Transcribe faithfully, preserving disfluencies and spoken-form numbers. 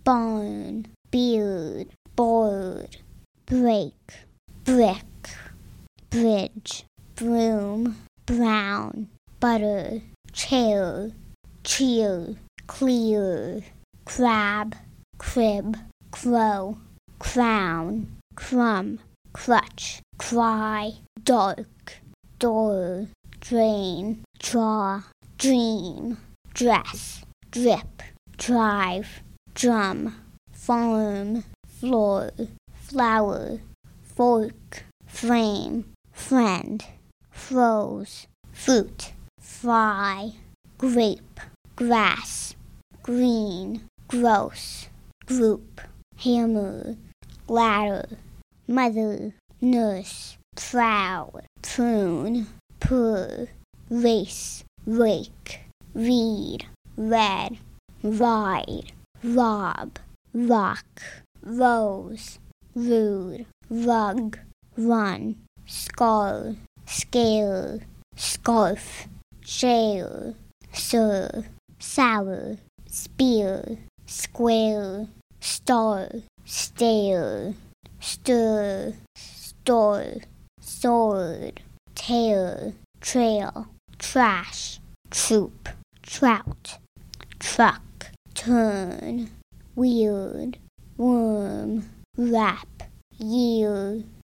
bone, beard, board, break, brick, bridge, broom, brown, butter, chair, cheer, clear, crab, crib, crow, crown, crumb, crutch, cry, dark, door, drain, draw, dream, dress, drip, drive, drum, farm, floor, flower, fork, frame, friend, froze, fruit, fry, grape, grass, green, gross, group, hammer, ladder, mother, nurse, proud, prune, purr, race, rake, read, red, ride, rob, rock, rose, rude, rug, run, skull, scale, scarf, shale, sir, sour, spear, square, star, stare, stir, store, sword, tear, trail, trash, troop, trout, truck, turn, weird, worm, wrap, year,